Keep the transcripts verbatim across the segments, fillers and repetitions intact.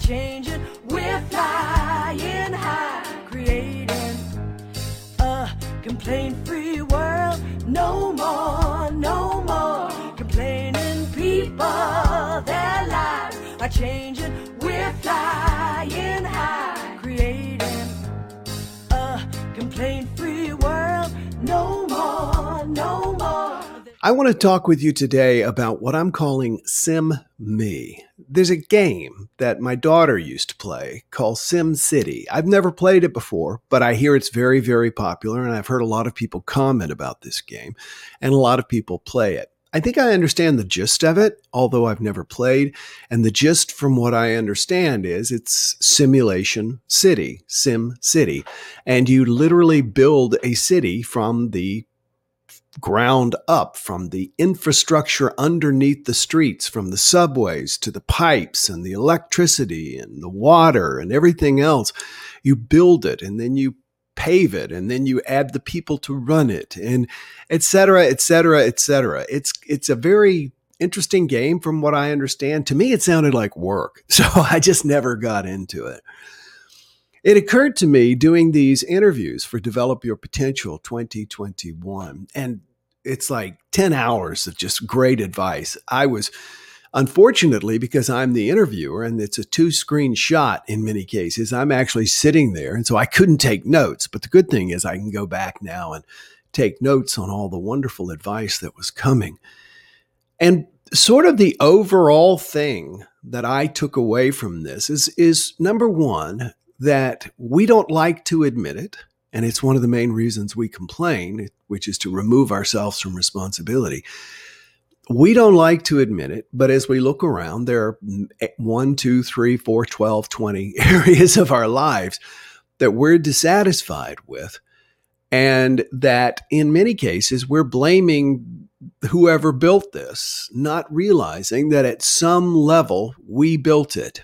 changing. We're flying high, creating a complaint-free world. No more, no more complaining people. Their lives are changing. We're flying high, creating a complaint-free world. No more, no more. I want to talk with you today about what I'm calling Sim Me. There's a game that my daughter used to play called Sim City. I've never played it before, but I hear it's very, very popular, and I've heard a lot of people comment about this game, and a lot of people play it. I think I understand the gist of it, although I've never played, and the gist from what I understand is it's simulation city, Sim City, and you literally build a city from the ground up, from the infrastructure underneath the streets, from the subways to the pipes and the electricity and the water and everything else. You build it, and then you pave it, and then you add the people to run it, and et cetera, et cetera, et cetera. It's, it's a very interesting game from what I understand. To me, it sounded like work, so I just never got into it. It occurred to me doing these interviews for Develop Your Potential twenty twenty-one, and it's like ten hours of just great advice. I was, unfortunately, because I'm the interviewer and it's a two-screen shot in many cases, I'm actually sitting there, and so I couldn't take notes. But the good thing is I can go back now and take notes on all the wonderful advice that was coming. And sort of the overall thing that I took away from this is, is number one, that we don't like to admit it, and it's one of the main reasons we complain, which is to remove ourselves from responsibility. We don't like to admit it, but as we look around, there are one, two, three, four, twelve, twenty areas of our lives that we're dissatisfied with, and that in many cases we're blaming whoever built this, not realizing that at some level we built it.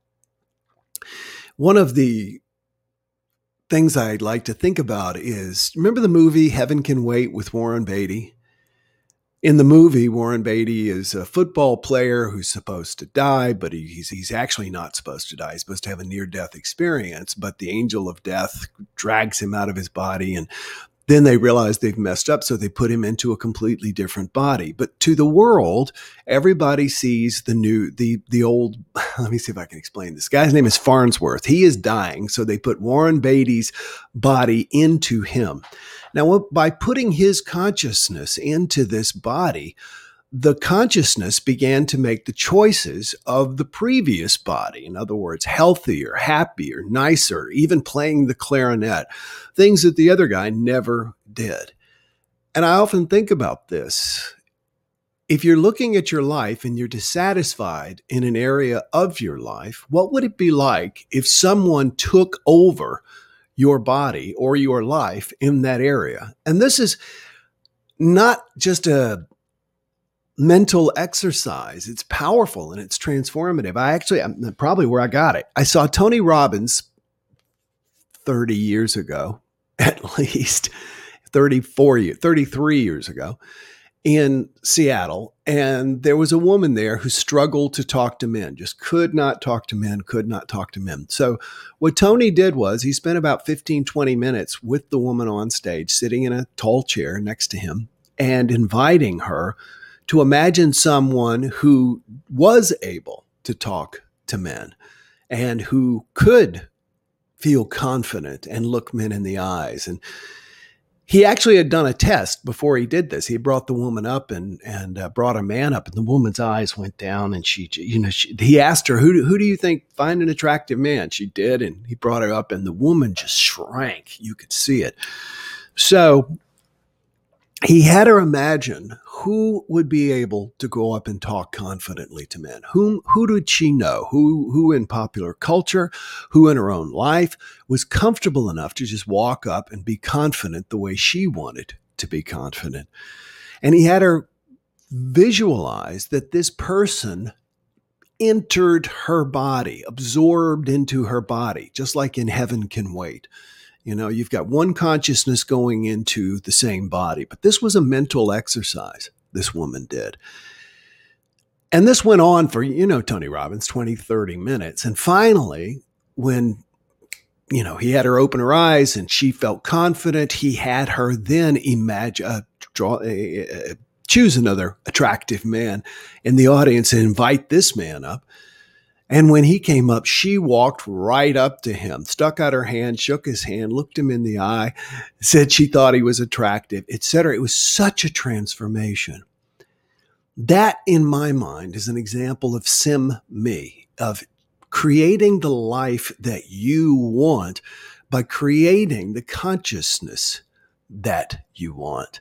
One of the things I'd like to think about is, remember the movie Heaven Can Wait with Warren Beatty? In the movie, Warren Beatty is a football player who's supposed to die, but he, he's, he's actually not supposed to die. He's supposed to have a near-death experience, but the angel of death drags him out of his body, and then they realize they've messed up, so they put him into a completely different body. But to the world, everybody sees the new, the the old, let me see if I can explain this. Guy's name is Farnsworth. He is dying, so they put Warren Beatty's body into him. Now, by putting his consciousness into this body, the consciousness began to make the choices of the previous body. In other words, healthier, happier, nicer, even playing the clarinet, things that the other guy never did. And I often think about this. If you're looking at your life and you're dissatisfied in an area of your life, what would it be like if someone took over your body or your life in that area? And this is not just a mental exercise. It's powerful and it's transformative. I actually, I'm probably where I got it. I saw Tony Robbins thirty years ago, at least thirty-four years, thirty-three years ago in Seattle. And there was a woman there who struggled to talk to men, just could not talk to men, could not talk to men. So what Tony did was he spent about fifteen, twenty minutes with the woman on stage, sitting in a tall chair next to him and inviting her to imagine someone who was able to talk to men and who could feel confident and look men in the eyes. And he actually had done a test before he did this. He brought the woman up and and uh, brought a man up, and the woman's eyes went down. And she, you know, she, he asked her, "Who do, who do you think find an attractive man?" She did, and he brought her up, and the woman just shrank. You could see it. So he had her imagine who would be able to go up and talk confidently to men. Whom, who did she know? Who, who in popular culture, who in her own life was comfortable enough to just walk up and be confident the way she wanted to be confident. And he had her visualize that this person entered her body, absorbed into her body, just like in Heaven Can Wait. You know, you've got one consciousness going into the same body, but this was a mental exercise this woman did. And this went on for, you know, Tony Robbins, twenty, thirty minutes. And finally, when, you know, he had her open her eyes and she felt confident, he had her then imagine, uh, draw, uh, choose another attractive man in the audience and invite this man up. And when he came up, she walked right up to him, stuck out her hand, shook his hand, looked him in the eye, said she thought he was attractive, et cetera. It was such a transformation. That, in my mind, is an example of Sim Me, of creating the life that you want by creating the consciousness that you want.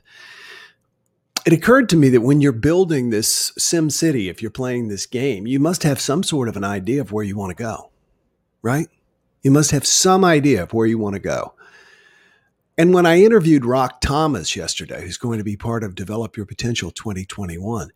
It occurred to me that when you're building this Sim City, if you're playing this game, you must have some sort of an idea of where you want to go, right? You must have some idea of where you want to go. And when I interviewed Rock Thomas yesterday, who's going to be part of Develop Your Potential twenty twenty-one,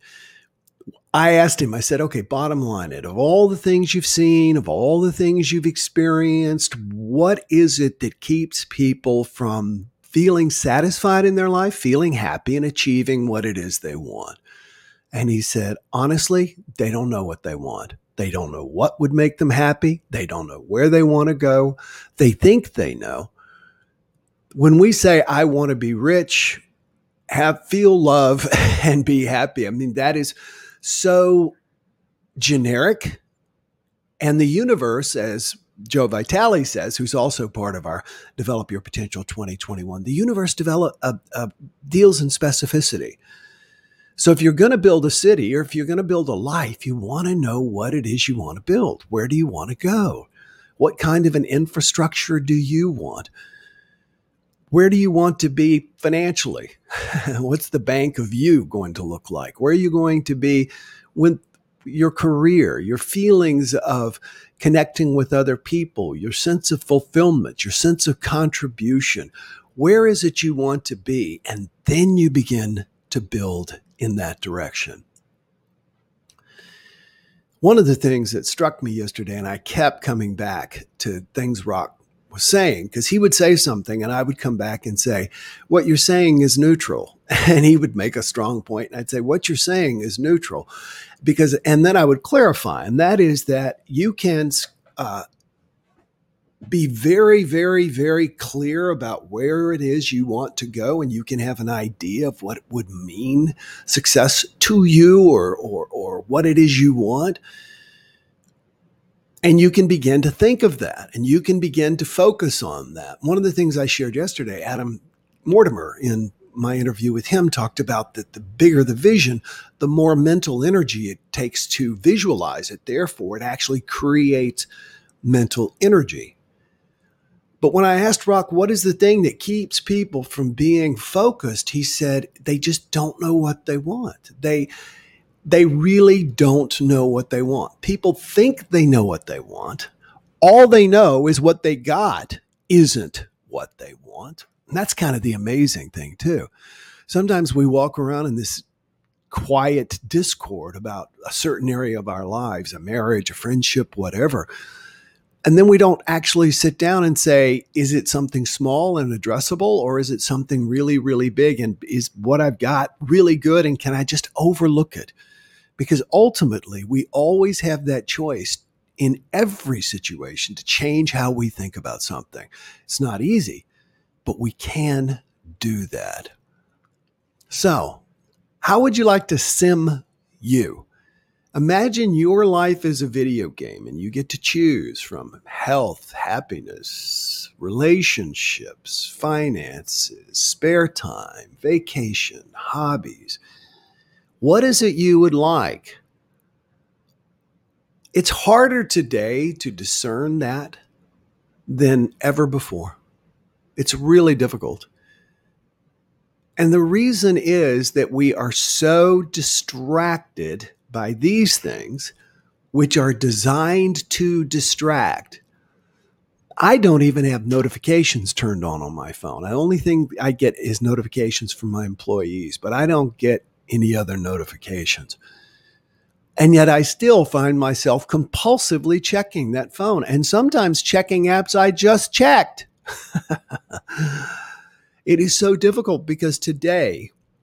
I asked him, I said, okay, bottom line it, of all the things you've seen, of all the things you've experienced, what is it that keeps people from feeling satisfied in their life, feeling happy and achieving what it is they want? And he said, honestly, they don't know what they want. They don't know what would make them happy. They don't know where they want to go. They think they know. When we say, I want to be rich, have, feel love, and be happy, I mean, that is so generic. And the universe, as Joe Vitale says, who's also part of our Develop Your Potential twenty twenty-one, the universe develop, uh, uh, deals in specificity. So if you're going to build a city or if you're going to build a life, you want to know what it is you want to build. Where do you want to go? What kind of an infrastructure do you want? Where do you want to be financially? What's the bank of you going to look like? Where are you going to be with your career, your feelings of connecting with other people, your sense of fulfillment, your sense of contribution? Where is it you want to be? And then you begin to build in that direction. One of the things that struck me yesterday, and I kept coming back to things Rock was saying, because he would say something and I would come back and say, what you're saying is neutral. And he would make a strong point and I'd say, what you're saying is neutral. Because, and then I would clarify, and that is that you can uh, be very, very, very clear about where it is you want to go, and you can have an idea of what it would mean success to you, or, or, or what it is you want. And you can begin to think of that, and you can begin to focus on that. One of the things I shared yesterday, Adam Mortimer, in my interview with him, talked about that the bigger the vision, the more mental energy it takes to visualize it. Therefore, it actually creates mental energy. But when I asked Rock, what is the thing that keeps people from being focused? He said, they just don't know what they want. They They really don't know what they want. People think they know what they want. All they know is what they got isn't what they want. And that's kind of the amazing thing, too. Sometimes we walk around in this quiet discord about a certain area of our lives, a marriage, a friendship, whatever. And then we don't actually sit down and say, is it something small and addressable, or is it something really, really big? And is what I've got really good? And can I just overlook it? Because ultimately, we always have that choice in every situation to change how we think about something. It's not easy, but we can do that. So, how would you like to sim you? Imagine your life is a video game and you get to choose from health, happiness, relationships, finances, spare time, vacation, hobbies. What is it you would like? It's harder today to discern that than ever before. It's really difficult. And the reason is that we are so distracted by these things, which are designed to distract. I don't even have notifications turned on on my phone. The only thing I get is notifications from my employees, but I don't get any other notifications. And yet I still find myself compulsively checking that phone, and sometimes checking apps I just checked. It is so difficult because today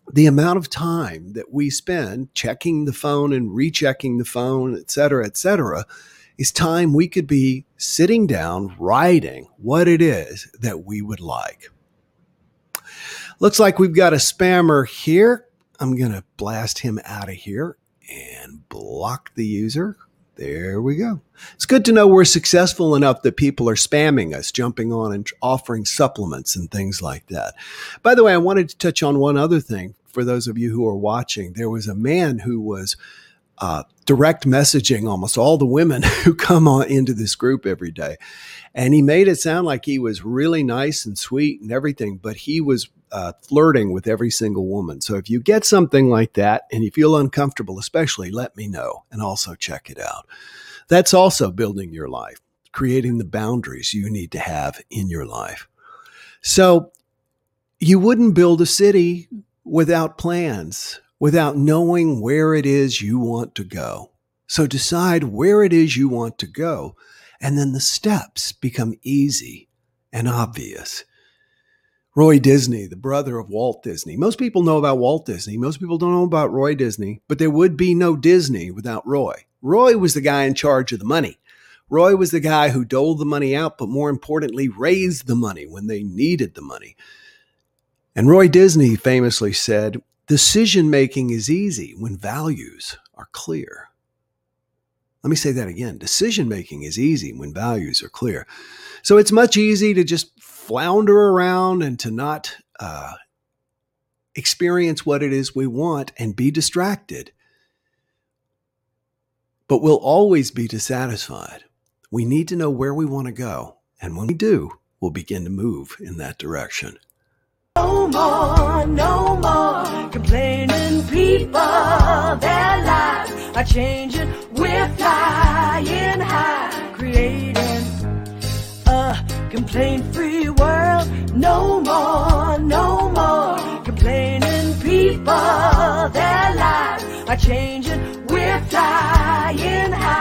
the amount of time that we spend checking the phone and rechecking the phone, et cetera, et cetera, is time we could be sitting down writing what it is that we would like. Looks like we've got a spammer here. I'm going to blast him out of here and block the user. There we go. It's good to know we're successful enough that people are spamming us, jumping on and offering supplements and things like that. By the way, I wanted to touch on one other thing for those of you who are watching. There was a man who was uh, direct messaging almost all the women who come on into this group every day. And he made it sound like he was really nice and sweet and everything, but he was uh, flirting with every single woman. So if you get something like that and you feel uncomfortable, especially, let me know and also check it out. That's also building your life, creating the boundaries you need to have in your life. So you wouldn't build a city without plans, without knowing where it is you want to go. So decide where it is you want to go, and then the steps become easy and obvious. Roy Disney, the brother of Walt Disney. Most people know about Walt Disney. Most people don't know about Roy Disney, but there would be no Disney without Roy. Roy was the guy in charge of the money. Roy was the guy who doled the money out, but more importantly, raised the money when they needed the money. And Roy Disney famously said, decision-making is easy when values are clear. Let me say that again. Decision-making is easy when values are clear. So it's much easier to just flounder around and to not uh, experience what it is we want and be distracted. But we'll always be dissatisfied. We need to know where we want to go. And when we do, we'll begin to move in that direction. No more, no more complaining people. Their lives are changing. We're flying high, creating a complaint-free world. No more, no more complaining people. Their lives are changing. We're flying high.